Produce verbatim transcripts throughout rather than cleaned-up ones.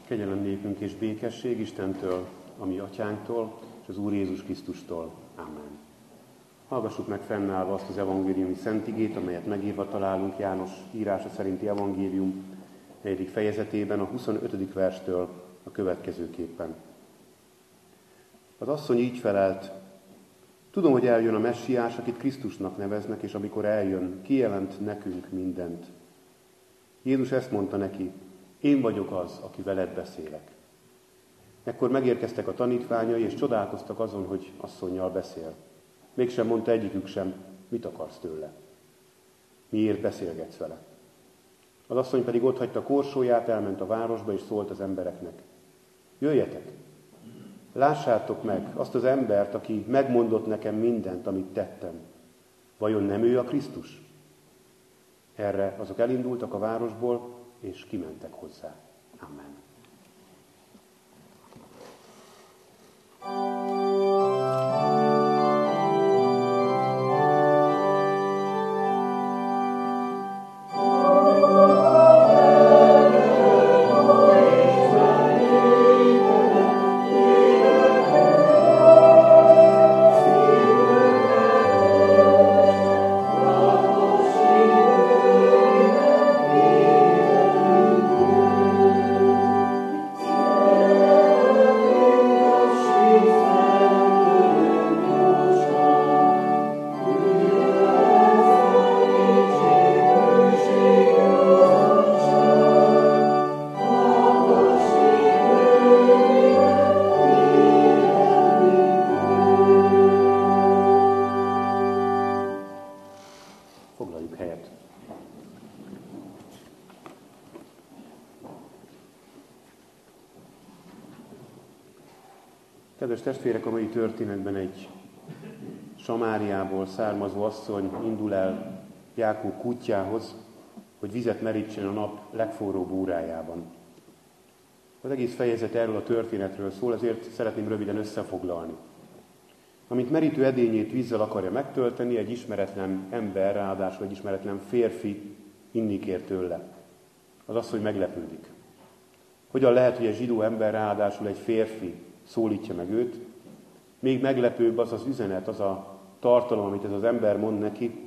Kegyelem nékünk és békesség Istentől, a mi atyánktól, és az Úr Jézus Krisztustól. Amen. Hallgassuk meg fennállva azt az evangéliumi szentigét, amelyet megírva találunk János írása szerinti evangélium negyedik fejezetében, a huszonötödik verstől a következőképpen. Az asszony így felelt: tudom, hogy eljön a Messiás, akit Krisztusnak neveznek, és amikor eljön, kijelent nekünk mindent. Jézus ezt mondta neki: én vagyok az, aki veled beszélek. Ekkor megérkeztek a tanítványai, és csodálkoztak azon, hogy asszonnyal beszél. Mégsem mondta egyikük sem, mit akarsz tőle. Miért beszélgetsz vele? Az asszony pedig otthagyta korsóját, elment a városba, és szólt az embereknek: jöjjetek, lássátok meg azt az embert, aki megmondott nekem mindent, amit tettem. Vajon nem ő a Krisztus? Erre azok elindultak a városból, és kimentek hozzá. Amen. Kedves testvérek, a mai történetben egy Samáriából származó asszony indul el Jákób kutyához, hogy vizet merítsen a nap legforróbb órájában. Az egész fejezet erről a történetről szól, ezért szeretném röviden összefoglalni. Amint merítő edényét vízzel akarja megtölteni, egy ismeretlen ember, ráadásul egy ismeretlen férfi inni kér tőle. Az asszony meglepődik. Hogyan lehet, hogy egy zsidó ember, ráadásul egy férfi szólítja meg őt? Még meglepőbb az az üzenet, az a tartalom, amit ez az ember mond neki.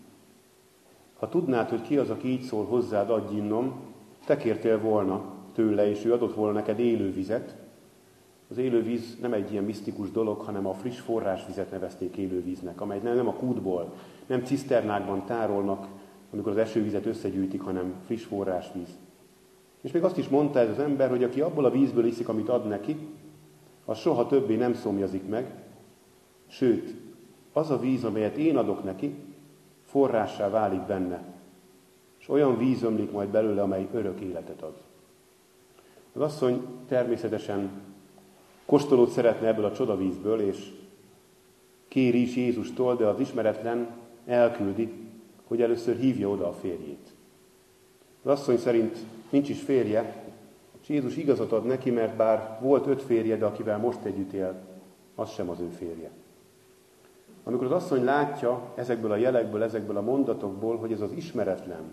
Ha tudnád, hogy ki az, aki így szól hozzád, adj innom, te kértél volna tőle, és ő adott volna neked élő vizet. Az élő víz nem egy ilyen misztikus dolog, hanem a friss forrásvizet nevezték élő víznek, amely nem a kútból, nem ciszternákban tárolnak, amikor az esővizet összegyűjtik, hanem friss forrásvíz. És még azt is mondta ez az ember, hogy aki abból a vízből iszik, amit ad neki, az soha többé nem szomjazik meg, sőt, az a víz, amelyet én adok neki, forrássá válik benne, és olyan víz ömlik majd belőle, amely örök életet ad. Az asszony természetesen kóstolót szeretne ebből a csodavízből, és kéri is Jézustól, de az ismeretlen elküldi, hogy először hívja oda a férjét. Az asszony szerint nincs is férje, és Jézus igazat ad neki, mert bár volt öt férje, de akivel most együtt él, az sem az ő férje. Amikor az asszony látja ezekből a jelekből, ezekből a mondatokból, hogy ez az ismeretlen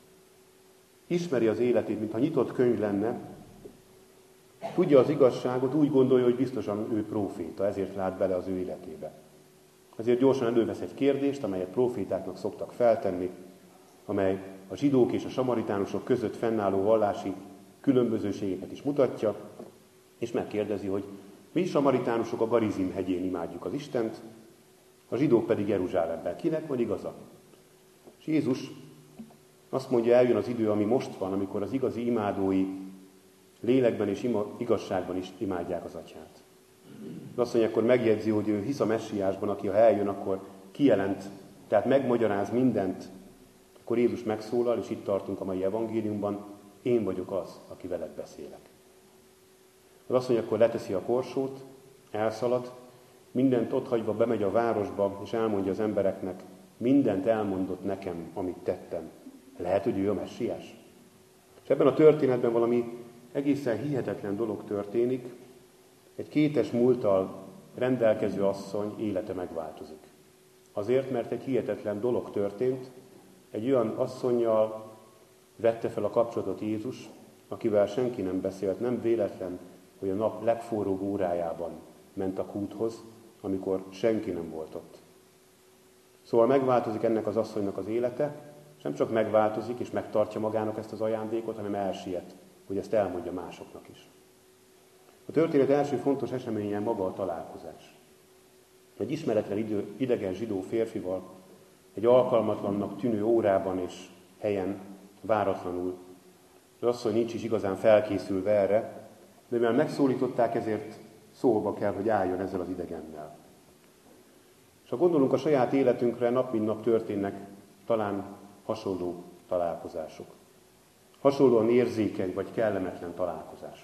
ismeri az életét, mintha nyitott könyv lenne, tudja az igazságot, úgy gondolja, hogy biztosan ő próféta, ezért lát bele az ő életébe. Ezért gyorsan elővesz egy kérdést, amelyet prófétáknak szoktak feltenni, amely a zsidók és a samaritánusok között fennálló vallási különbözőségeket is mutatja, és megkérdezi, hogy mi samaritánusok a Garizim hegyén imádjuk az Istent, a zsidók pedig Jeruzsálemben. Kinek van igaza? És Jézus azt mondja, eljön az idő, ami most van, amikor az igazi imádói lélekben és ima, igazságban is imádják az Atyát. Az azt mondja, akkor megjegyzi, hogy ő hisz a Messiásban, aki ha eljön, akkor kijelent, tehát megmagyaráz mindent. Akkor Jézus megszólal, és itt tartunk a mai evangéliumban, én vagyok az, aki veled beszélek. Az azt mondja, akkor leteszi a korsót, elszalad, mindent otthagyva bemegy a városba, és elmondja az embereknek, mindent elmondott nekem, amit tettem. Lehet, hogy ő a Messiás? És ebben a történetben valami egészen hihetetlen dolog történik. Egy kétes múlttal rendelkező asszony élete megváltozik. Azért, mert egy hihetetlen dolog történt, egy olyan asszonnyal vette fel a kapcsolatot Jézus, akivel senki nem beszélt, nem véletlen, hogy a nap legforróbb órájában ment a kúthoz, amikor senki nem volt ott. Szóval megváltozik ennek az asszonynak az élete, és nem csak megváltozik és megtartja magának ezt az ajándékot, hanem elsiet, hogy ezt elmondja másoknak is. A történet első fontos eseménye maga a találkozás. Egy ismeretlen idő, idegen zsidó férfival, egy alkalmatlannak tűnő órában és helyen, váratlanul. Az asszony nincs is igazán felkészülve erre, de mivel megszólították, ezért szóba kell, hogy álljon ezzel az idegennel. És ha gondolunk a saját életünkre, nap mint nap történnek talán hasonló találkozások. Hasonlóan érzékeny vagy kellemetlen találkozások.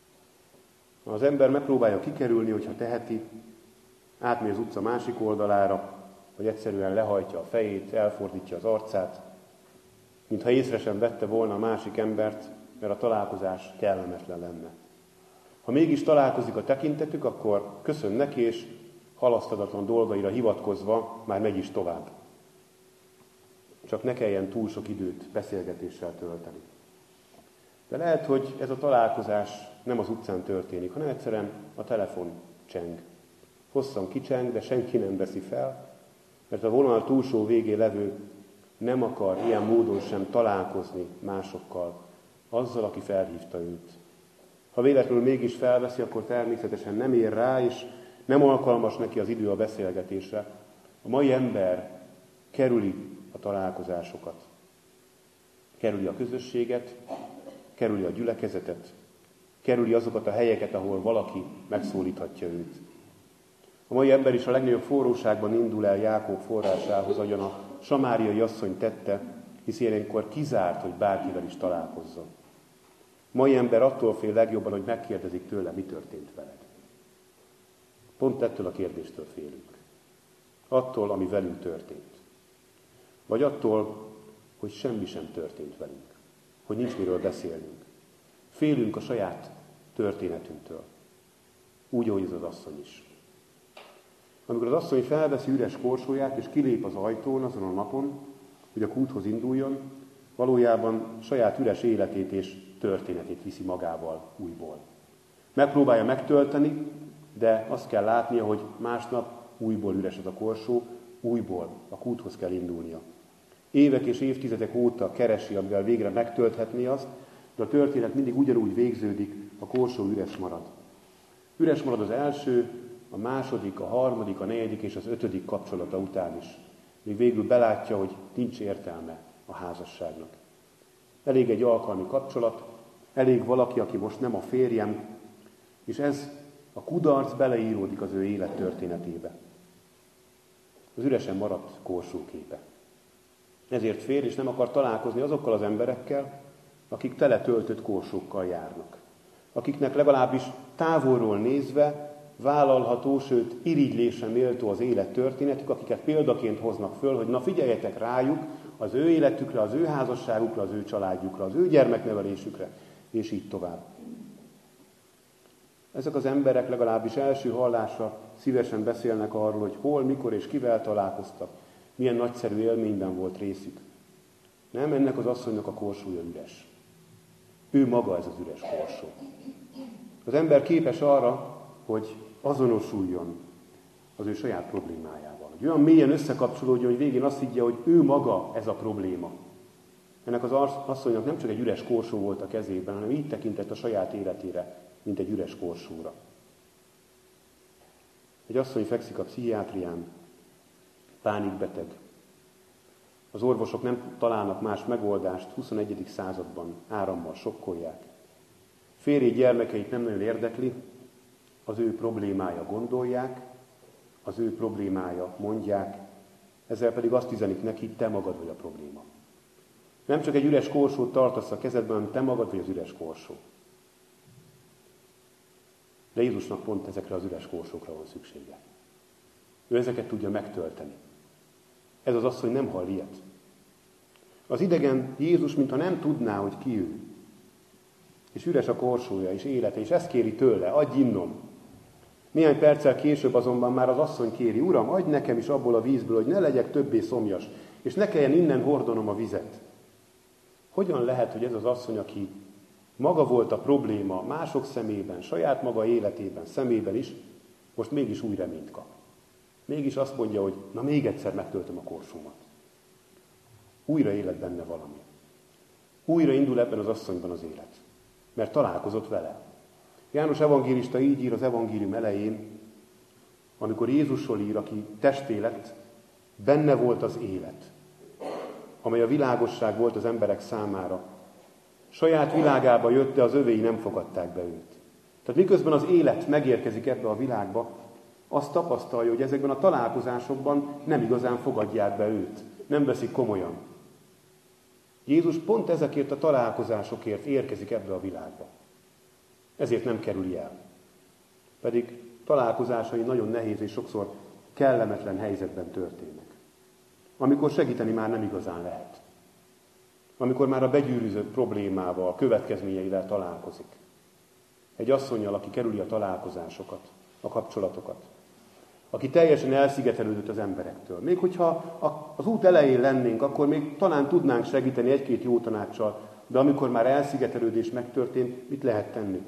Az ember megpróbálja kikerülni, hogyha teheti, átmegy az utca másik oldalára, vagy egyszerűen lehajtja a fejét, elfordítja az arcát, mintha észre sem vette volna a másik embert, mert a találkozás kellemetlen lenne. Ha mégis találkozik a tekintetük, akkor köszön neki, és halasztatatlan dolgaira hivatkozva már megy is tovább. Csak ne kelljen túl sok időt beszélgetéssel tölteni. De lehet, hogy ez a találkozás nem az utcán történik, hanem egyszerűen a telefon cseng. Hosszan kicseng, de senki nem veszi fel, mert a vonal túlsó végén levő nem akar ilyen módon sem találkozni másokkal, azzal, aki felhívta őt. Ha véletlenül mégis felveszi, akkor természetesen nem ér rá, és nem alkalmas neki az idő a beszélgetésre. A mai ember kerüli a találkozásokat, kerüli a közösséget, kerüli a gyülekezetet, kerüli azokat a helyeket, ahol valaki megszólíthatja őt. A mai ember is a legnagyobb forróságban indul el Jákob forrásához, ahogyan a samáriai asszony tette, hisz ilyenkor kizárt, hogy bárkivel is találkozzon. A mai ember attól fél legjobban, hogy megkérdezik tőle, mi történt veled. Pont ettől a kérdéstől félünk. Attól, ami velünk történt. Vagy attól, hogy semmi sem történt velünk. Hogy nincs miről beszélnünk. Félünk a saját történetünktől. Úgy, ahogy ez az asszony is. Amikor az asszony felveszi üres korsóját, és kilép az ajtón azon a napon, hogy a kúthoz induljon, valójában saját üres életét és történetét viszi magával újból. Megpróbálja megtölteni, de azt kell látnia, hogy másnap újból üres az a korsó, újból a kúthoz kell indulnia. Évek és évtizedek óta keresi, amivel végre megtölthetné azt, de a történet mindig ugyanúgy végződik, a korsó üres marad. Üres marad az első, a második, a harmadik, a negyedik és az ötödik kapcsolata után is. Még végül belátja, hogy nincs értelme a házasságnak. Elég egy alkalmi kapcsolat, elég valaki, aki most nem a férjem, és ez a kudarc beleíródik az ő élettörténetébe. Az üresen maradt korsóképe. Ezért fél, és nem akar találkozni azokkal az emberekkel, akik tele töltött korsókkal járnak. Akiknek legalábbis távolról nézve vállalható, sőt irigylésre méltó az élet történetük, akiket példaként hoznak föl, hogy na figyeljetek rájuk, az ő életükre, az ő házasságukra, az ő családjukra, az ő gyermeknevelésükre, és így tovább. Ezek az emberek legalábbis első hallásra szívesen beszélnek arról, hogy hol, mikor és kivel találkoztak, milyen nagyszerű élményben volt részük. Nem, ennek az asszonynak a korsója üres. Ő maga ez az üres korsó. Az ember képes arra, hogy azonosuljon az ő saját problémájával. Hogy olyan mélyen összekapcsolódjon, hogy végén azt higgye, hogy ő maga ez a probléma. Ennek az asszonynak nem csak egy üres korsó volt a kezében, hanem így tekintett a saját életére, mint egy üres korsóra. Egy asszony fekszik a pszichiátrián, pánikbeteg. Az orvosok nem találnak más megoldást, huszonegyedik században árammal sokkolják. Férjét, gyermekeit nem nagyon érdekli, az ő problémája gondolják, az ő problémája mondják, ezzel pedig azt üzenik neki, te magad vagy a probléma. Nem csak egy üres korsót tartasz a kezedben, hanem te magad vagy az üres korsó. De Jézusnak pont ezekre az üres korsókra van szüksége. Ő ezeket tudja megtölteni. Ez az asszony nem hall ilyet. Az idegen Jézus, mintha nem tudná, hogy ki ő. És üres a korsója, és élete, és ezt kéri tőle, adj innom. Néhány perccel később azonban már az asszony kéri, Uram, adj nekem is abból a vízből, hogy ne legyek többé szomjas, és ne kelljen innen hordanom a vizet. Hogyan lehet, hogy ez az asszony, aki maga volt a probléma mások szemében, saját maga életében, szemében is, most mégis új reményt kap. Mégis azt mondja, hogy na még egyszer megtöltöm a korsómat. Újra élet benne valami. Újra indul ebben az asszonyban az élet, mert találkozott vele. János evangélista így ír az evangélium elején, amikor Jézusról ír, aki testé lett, benne volt az élet, amely a világosság volt az emberek számára. Saját világába jött, de az övéi nem fogadták be őt. Tehát miközben az élet megérkezik ebbe a világba, azt tapasztalja, hogy ezekben a találkozásokban nem igazán fogadják be őt, nem veszik komolyan. Jézus pont ezekért a találkozásokért érkezik ebbe a világba. Ezért nem kerüli el. Pedig találkozásai nagyon nehéz és sokszor kellemetlen helyzetben történnek. Amikor segíteni már nem igazán lehet. Amikor már a begyűrűzött problémával, a következményeivel találkozik. Egy asszonnyal, aki kerüli a találkozásokat, a kapcsolatokat. Aki teljesen elszigetelődött az emberektől. Még hogyha az út elején lennénk, akkor még talán tudnánk segíteni egy-két jó tanácssal, de amikor már elszigetelődés megtörtént, mit lehet tenni?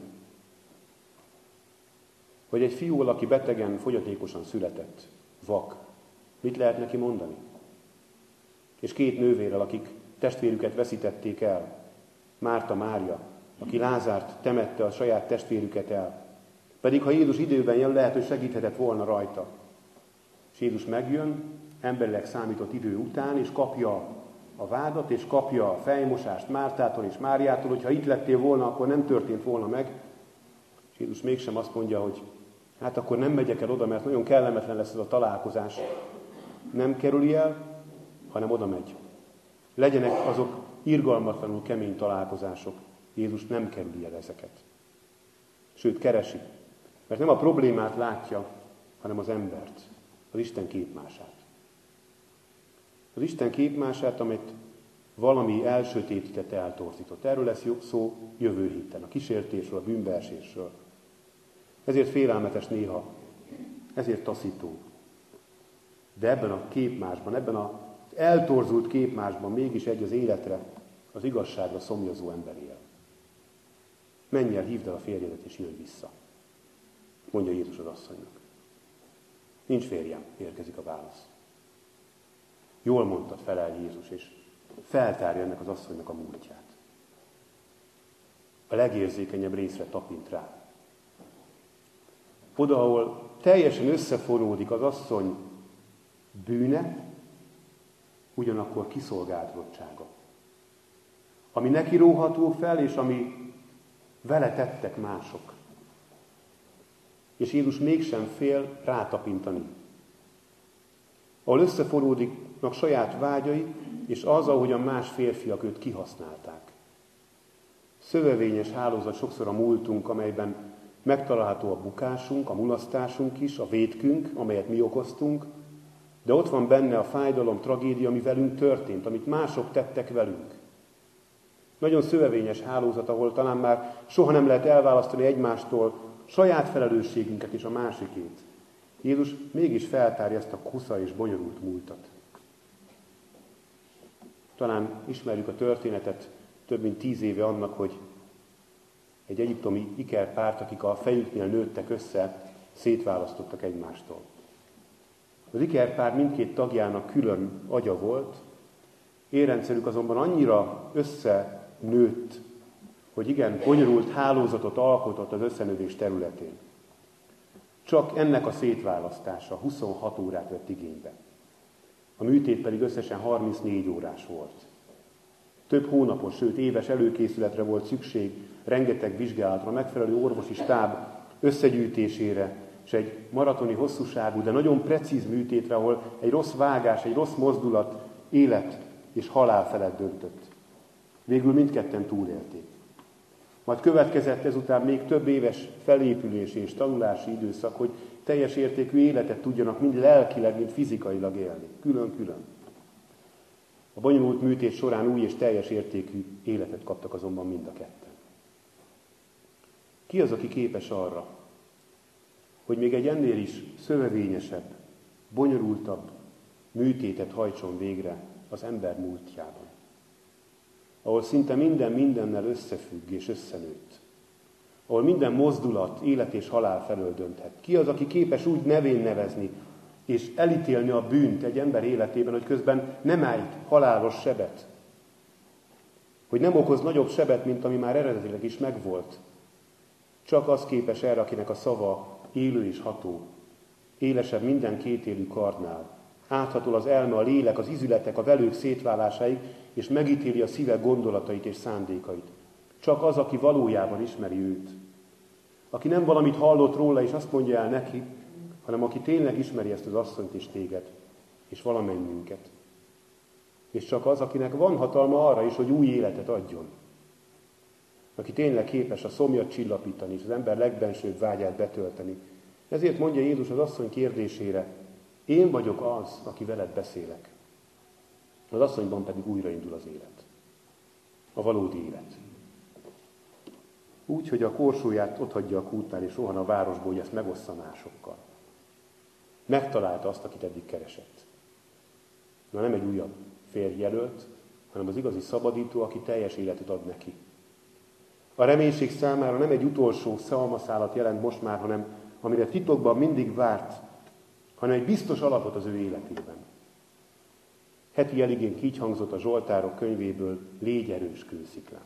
Vagy egy fiúval, aki betegen, fogyatékosan született, vak, mit lehet neki mondani? És két nővérrel, akik testvérüket veszítették el, Márta, Mária, aki Lázárt temette a saját testvérüket el. Pedig ha Jézus időben jön, lehet, hogy segíthetett volna rajta. És Jézus megjön, emberileg számított idő után, és kapja a vádat, és kapja a fejmosást Mártától és Máriától, hogy ha itt lettél volna, akkor nem történt volna meg. És Jézus mégsem azt mondja, hogy hát akkor nem megyek el oda, mert nagyon kellemetlen lesz ez a találkozás. Nem kerüli el, hanem oda megy. Legyenek azok irgalmatlanul kemény találkozások. Jézus nem kerüli el ezeket. Sőt, keresi. Mert nem a problémát látja, hanem az embert, az Isten képmását. Az Isten képmását, amit valami elsötétített, eltorzított. Erről lesz szó jövő héten, a kísértésről, a bűnbeesésről. Ezért félelmetes néha, ezért taszító. De ebben a képmásban, ebben az eltorzult képmásban mégis egy az életre, az igazságra szomjazó ember él. Menj el, hívd el a férjedet, és jöjj vissza, mondja Jézus az asszonynak. Nincs férjem, érkezik a válasz. Jól mondtad, felel Jézus, és feltárja ennek az asszonynak a múltját. A legérzékenyebb részre tapint rá. Oda, ahol teljesen összefonódik az asszony bűne, ugyanakkor kiszolgáltatottsága. Ami neki róható fel, és ami vele tettek mások. És Jézus mégsem fél rátapintani. Ahol összefonódiknak saját vágyai, és az, ahogyan más férfiak őt kihasználták. Szövevényes hálózat sokszor a múltunk, amelyben megtalálható a bukásunk, a mulasztásunk is, a vétkünk, amelyet mi okoztunk, de ott van benne a fájdalom, tragédia, ami velünk történt, amit mások tettek velünk. Nagyon szövevényes hálózat, ahol talán már soha nem lehet elválasztani egymástól saját felelősségünket és a másikét. Jézus mégis feltárja ezt a kusza és bonyolult múltat. Talán ismerjük a történetet több mint tíz éve annak, hogy egy egyiptomi ikerpárt, akik a fejüknél nőttek össze, szétválasztottak egymástól. Az ikerpár mindkét tagjának külön agya volt, érrendszerük azonban annyira összenőtt, hogy igen, bonyolult hálózatot alkotott az összenövés területén. Csak ennek a szétválasztása huszonhat órát vett igénybe. A műtét pedig összesen harmincnégy órás volt. Több hónapos, sőt éves előkészületre volt szükség, rengeteg vizsgálatra, megfelelő orvosi stáb összegyűjtésére, és egy maratoni hosszúságú, de nagyon precíz műtétre, ahol egy rossz vágás, egy rossz mozdulat élet és halál felett döntött. Végül mindketten túlélték. Majd következett ezután még több éves felépülési és tanulási időszak, hogy teljes értékű életet tudjanak mind lelkileg, mind fizikailag élni. Külön-külön. A bonyolult műtét során új és teljes értékű életet kaptak azonban mind a ketten. Ki az, aki képes arra, hogy még egy ennél is szövevényesebb, bonyolultabb műtétet hajtson végre az ember múltjában? ahol szinte minden mindennel összefügg és összenőtt, ahol minden mozdulat élet és halál felől dönthet. Ki az, aki képes úgy nevén nevezni, és elítélni a bűnt egy ember életében, hogy közben nem ejt halálos sebet, hogy nem okoz nagyobb sebet, mint ami már eredetileg is megvolt. Csak az képes erre, akinek a szava élő és ható, élesebb minden kétélű kardnál, áthatol az elme, a lélek, az izületek, a velők szétválásáig, és megítéli a szívek gondolatait és szándékait. Csak az, aki valójában ismeri őt. Aki nem valamit hallott róla, és azt mondja el neki, hanem aki tényleg ismeri ezt az asszonyt és téged, és valamennyünket. És csak az, akinek van hatalma arra is, hogy új életet adjon. Aki tényleg képes a szomjat csillapítani, és az ember legbensőbb vágyát betölteni. Ezért mondja Jézus az asszony kérdésére, én vagyok az, aki veled beszélek. Az asszonyban pedig újraindul az élet. A valódi élet. Úgy, hogy a korsóját otthagyja a kútnál, és rohan a városból, hogy ezt megossza másokkal. Megtalálta azt, akit eddig keresett. Na, nem egy újabb férjjelölt, hanem az igazi szabadító, aki teljes életet ad neki. A reménység számára nem egy utolsó szalmaszálat jelent most már, hanem amire titokban mindig várt, hanem egy biztos alapot az ő életében. Heti eligénk így hangzott a Zsoltárok könyvéből, légy erős kősziklán.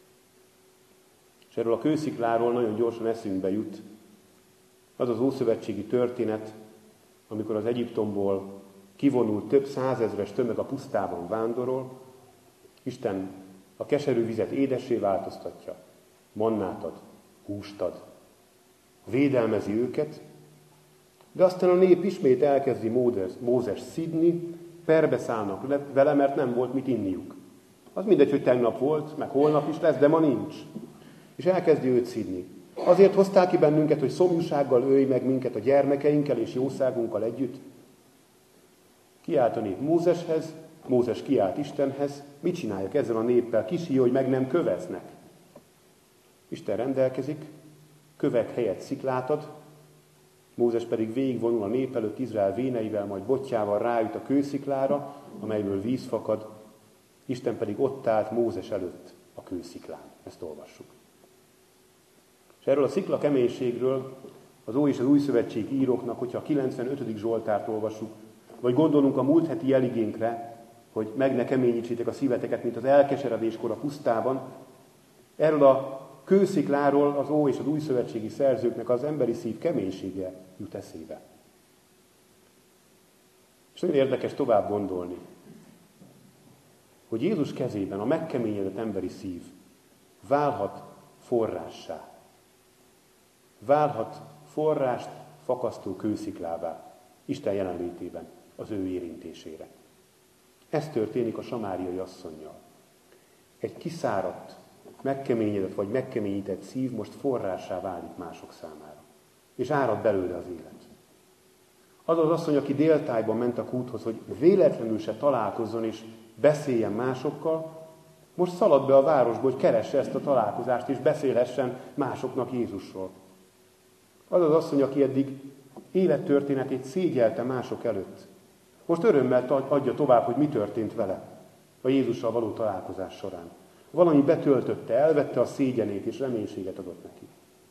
És erről a kőszikláról nagyon gyorsan eszünkbe jut az az ószövetségi történet, amikor az Egyiptomból kivonult több százezres tömeg a pusztában vándorol, Isten a keserű vizet édessé változtatja, mannát ad, húst ad, védelmezi őket, de aztán a nép ismét elkezdi Mózes, Mózes szidni, perbeszállnak vele, mert nem volt mit inniuk. Az mindegy, hogy tegnap volt, meg holnap is lesz, de ma nincs. És elkezdi őt szidni. Azért hoztál ki bennünket, hogy szomjúsággal ölj meg minket a gyermekeinkkel és jószágunkkal együtt. Kiállt a nép Mózeshez, Mózes kiállt Istenhez, mit csináljak ezzel a néppel? Kisíj, hogy meg nem köveznek. Isten rendelkezik, kövek helyett sziklát ad, Mózes pedig végigvonul a nép előtt Izrael véneivel, majd botjával ráüt a kősziklára, amelyből víz fakad, Isten pedig ott állt Mózes előtt a kősziklán. Ezt olvassuk. És erről a szikla keménységről az Ó és az Új Szövetség íróknak, hogyha a kilencvenötödik Zsoltárt olvassuk, vagy gondolunk a múlt heti jeligénkre, hogy meg ne keményítsétek a szíveteket, mint az elkeseredéskor a pusztában, erről a kőszikláról az Ó és az Új Szövetségi szerzőknek az emberi szív keménysége jut eszébe. És nagyon érdekes tovább gondolni, hogy Jézus kezében a megkeményedett emberi szív válhat forrássá. Válhat forrást fakasztó kősziklává Isten jelenlétében, az ő érintésére. Ez történik a samáriai asszonnyal. Egy kiszáradt, megkeményedett vagy megkeményített szív most forrássá válik mások számára. És árad belőle az élet. Az az asszony, aki déltájban ment a kúthoz, hogy véletlenül se találkozzon és beszéljen másokkal, most szalad be a városba, hogy keresse ezt a találkozást, és beszélhessen másoknak Jézusról. Az az asszony, aki eddig élettörténetét szégyelte mások előtt. Most örömmel adja tovább, hogy mi történt vele a Jézussal való találkozás során. Valami betöltötte, elvette a szégyenét, és reménységet adott neki.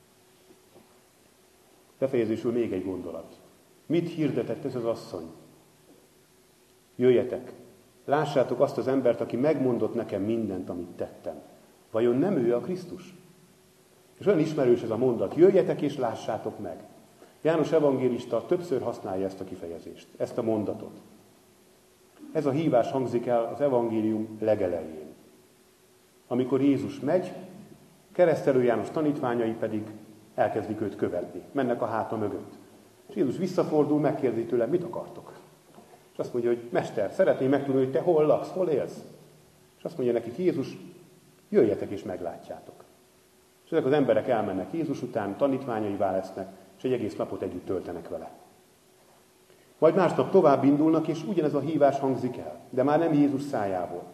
Befejezésül még egy gondolat. Mit hirdetett ez az asszony? Jöjjetek, lássátok azt az embert, aki megmondott nekem mindent, amit tettem. Vajon nem ő a Krisztus? És olyan ismerős ez a mondat, jöjjetek és lássátok meg. János evangélista többször használja ezt a kifejezést, ezt a mondatot. Ez a hívás hangzik el az evangélium legelején. Amikor Jézus megy, Keresztelő János tanítványai pedig elkezdik őt követni, mennek a háta mögött. És Jézus visszafordul, megkérdi tőle, mit akartok? És azt mondja, hogy Mester, szeretném megtudni, hogy te hol laksz, hol élsz? És azt mondja nekik Jézus, jöjjetek és meglátjátok. És ezek az emberek elmennek Jézus után, tanítványaivá lesznek, és egy egész napot együtt töltenek vele. Majd másnap tovább indulnak, és ugyanez a hívás hangzik el, de már nem Jézus szájából.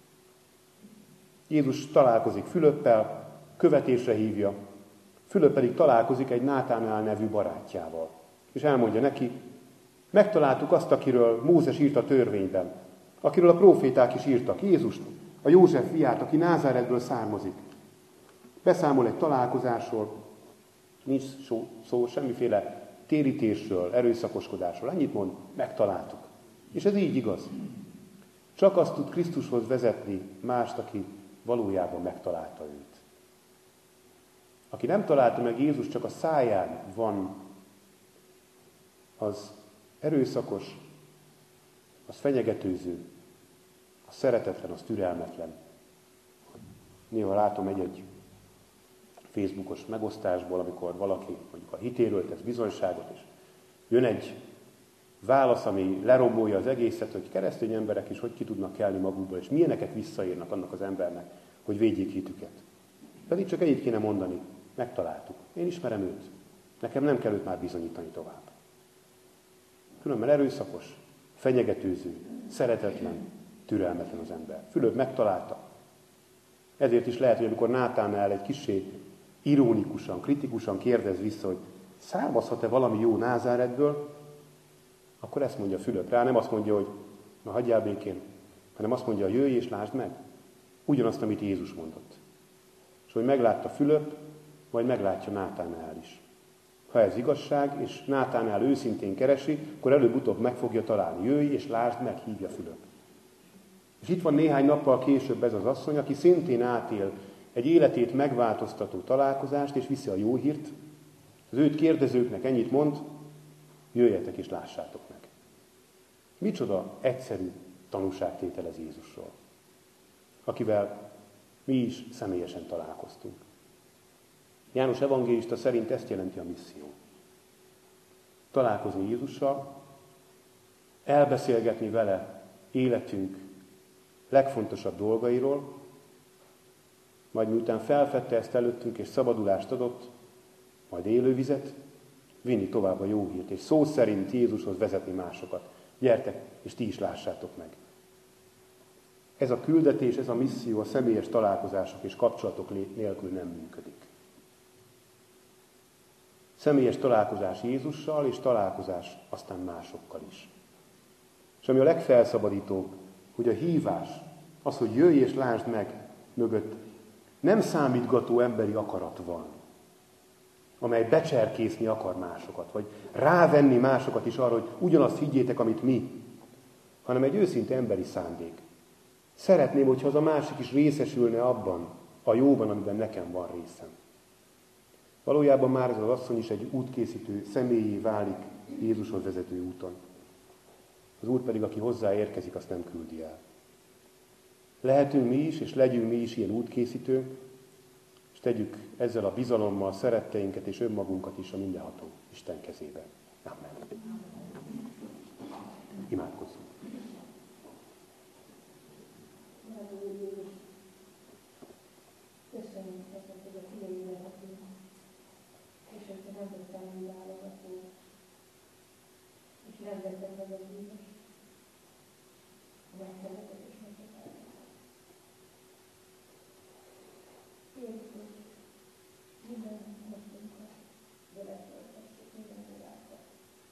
Jézus találkozik Fülöppel, követésre hívja, Fülöp pedig találkozik egy Nátánál nevű barátjával. És elmondja neki, megtaláltuk azt, akiről Mózes írt a törvényben, akiről a próféták is írtak, Jézust, a József fiát, aki Názáretből származik. Beszámol egy találkozásról, nincs szó, szó semmiféle térítésről, erőszakoskodásról. Annyit mond, megtaláltuk. És ez így igaz. Csak azt tud Krisztushoz vezetni mást, aki valójában megtalálta őt. Aki nem találta meg Jézus, csak a száján van, az erőszakos, az fenyegetőző, az szeretetlen, az türelmetlen. Néha látom egy-egy Facebookos megosztásból, amikor valaki mondjuk a hitéről tesz bizonyságot, és jön egy válasz, ami lerombolja az egészet, hogy keresztény emberek is hogy ki tudnak kelni magukból, és milyeneket visszaírnak annak az embernek, hogy védjék hitüket. Pedig csak ennyit kéne mondani, megtaláltuk. Én ismerem őt. Nekem nem kell őt már bizonyítani tovább. Különben erőszakos, fenyegetőző, szeretetlen, türelmetlen az ember. Fülöp megtalálta. Ezért is lehet, hogy amikor Nátánál egy kissé ironikusan, kritikusan kérdez vissza, hogy származhat-e valami jó Názáretből, akkor ezt mondja Fülöp rá, nem azt mondja, hogy na hagyjál békén, hanem azt mondja, jöjj és lásd meg. Ugyanazt, amit Jézus mondott. És hogy meglátta Fülöp, majd meglátja Nátánál is. Ha ez igazság, és Nátánál őszintén keresi, akkor előbb-utóbb meg fogja találni. Jöjj és lásd meg, hívja Fülöp. És itt van néhány nappal később ez az asszony, aki szintén átél egy életét megváltoztató találkozást, és viszi a jó hírt. Az őt kérdezőknek ennyit mond, jöjjetek és lássátok meg. Micsoda egyszerű tanúságtétel ez Jézusról, akivel mi is személyesen találkoztunk. János evangélista szerint ezt jelenti a misszió. Találkozni Jézussal, elbeszélgetni vele életünk legfontosabb dolgairól, majd miután felfedte ezt előttünk és szabadulást adott, majd élővizet, vinni tovább a jó hírt, és szó szerint Jézushoz vezetni másokat. Gyertek, és ti is lássátok meg. Ez a küldetés, ez a misszió a személyes találkozások és kapcsolatok nélkül nem működik. Személyes találkozás Jézussal, és találkozás aztán másokkal is. És ami a legfelszabadítóbb, hogy a hívás, az, hogy jöjj és lásd meg mögött, nem számítgató emberi akarat van, amely becserkészni akar másokat, vagy rávenni másokat is arra, hogy ugyanazt higgyétek, amit mi, hanem egy őszinte emberi szándék. Szeretném, hogyha az a másik is részesülne abban, a jóban, amiben nekem van részem. Valójában már ez az asszony is egy útkészítő személyé válik Jézushoz vezető úton. Az Úr pedig, aki hozzáérkezik, azt nem küldi el. Lehetünk mi is, és legyünk mi is ilyen útkészítők, és tegyük ezzel a bizalommal szeretteinket és önmagunkat is a mindenható Isten kezébe. Amen. Imádkozzunk. Köszönjük neked, hogy a fiai lehetünk, és hogy te nem tettem úgy válogató, és nem vettem meg a bűnös, megteheted és megteheted. Kérjük, hogy minden napjunkat beletöltessük, minden világot.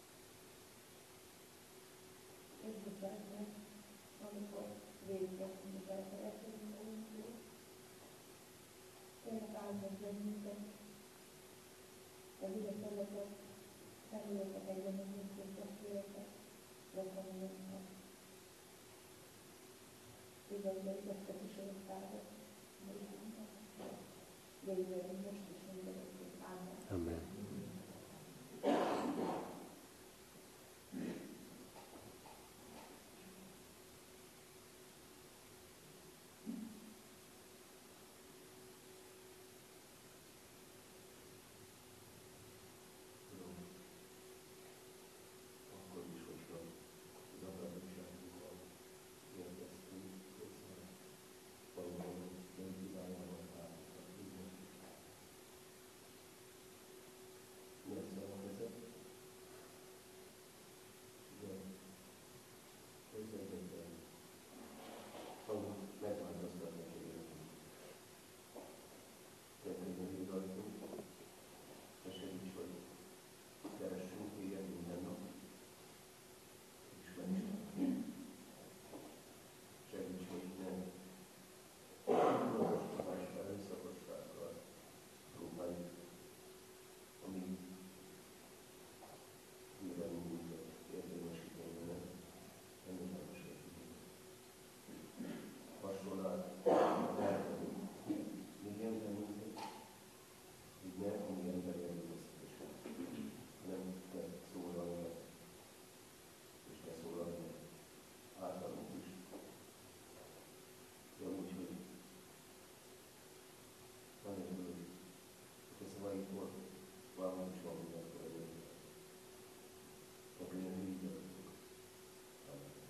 És bocsáss meg, amikor végigvettünk, és elfelejtünk magunkról. Kérlek áldott bennünket, az ügyeseletet, személyeket egyben mindkét testvéreket, rokonunkat. Igazba igazkat is osztályok, nézünket. Végülünk most is mindenkét. Amen. Amen.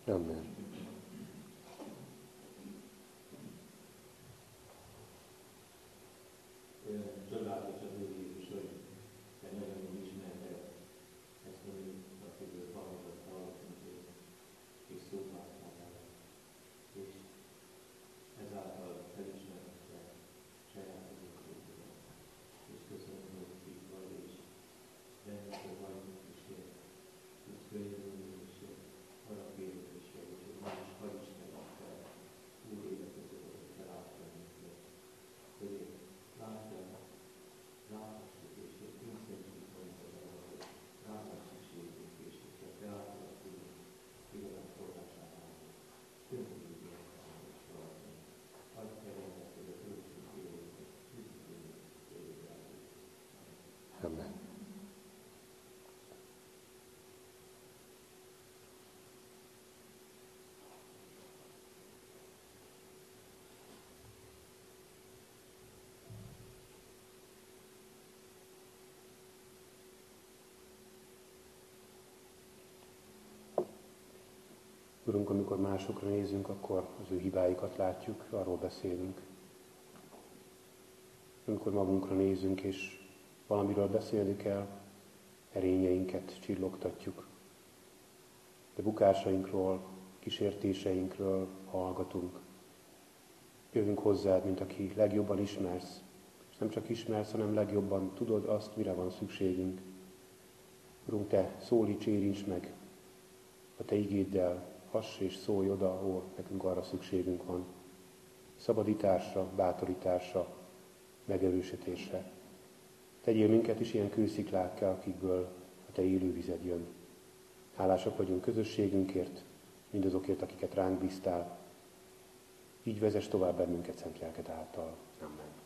Amen. Csodálatos az Úr Jézus, hogy te nagyon jól ismerted ezt a mi, akiből valamit hallottunk, és szót látnál vele. És ezáltal felismerhetve saját azokat. És köszönöm, hogy itt vagy, és rengeteg vagyunk, és tudsz könyörülni, és arra kérünk is, hogy ma is hadd ismerjük fel Úr életedet, hogy te látod minket. Hogy látod, láthassuk, és hogy kényszerűség van ezzel, hogy láthassuk sérülünk, és hogy te általad tudunk igazán forrásánál. Könyörülünk értelem és valami. Adj teremnek, hogy a töltsünk életet, üdvözlünk élővel. Amen. Urunk, amikor másokra nézünk, akkor az ő hibáikat látjuk, arról beszélünk. Amikor magunkra nézünk, és valamiről beszélni kell, erényeinket csillogtatjuk. De bukásainkról, kísértéseinkről hallgatunk. Jövünk hozzád, mint aki legjobban ismersz. És nem csak ismersz, hanem legjobban tudod azt, mire van szükségünk. Urunk, te szólíts, érints meg a te igéddel, hass és szólj oda, ahol nekünk arra szükségünk van. Szabadításra, bátorításra, megerősítésre. Tegyél minket is ilyen kősziklákká, akikből a te élő vized jön. Hálásak vagyunk közösségünkért, mindazokért, akiket ránk bíztál. Így vezess tovább bennünket szent lelked által. Amen.